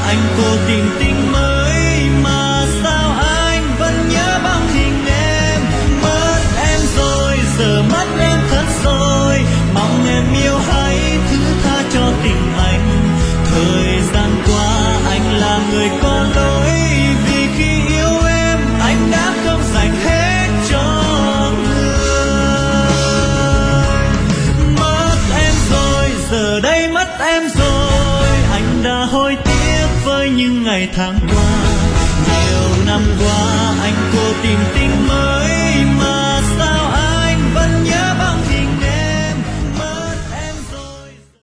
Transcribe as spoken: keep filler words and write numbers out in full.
anh cố tìm tình mới, mà sao anh vẫn nhớ bóng hình em. Mất em rồi, giờ mất em thật rồi, mong em yêu hãy thứ tha cho tình anh. Thời gian qua anh là người có lỗi, vì khi yêu em anh đã không dành hết cho người. Mất em rồi, giờ đây mất em rồi, anh đã hối tiếc với những ngày tháng qua. Nhiều năm qua anh cố tìm tình mới,